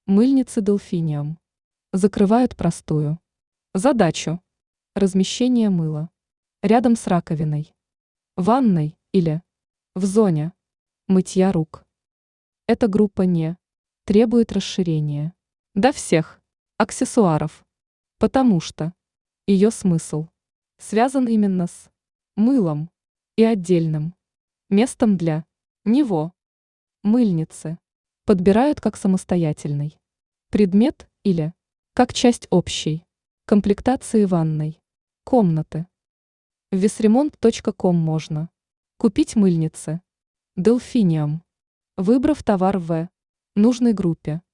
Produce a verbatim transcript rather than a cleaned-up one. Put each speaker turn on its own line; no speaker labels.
Мыльницы Delphinium закрывают простую задачу размещения мыла рядом с раковиной, ванной или в зоне мытья рук. Эта группа не требует расширения до всех аксессуаров, потому что ее смысл связан именно с мылом и отдельным местом для него. Мыльницы подбирают как самостоятельный предмет или как часть общей комплектации ванной комнаты. В весремонт точка ком можно купить мыльницы Delphinium, выбрав товар в нужной группе.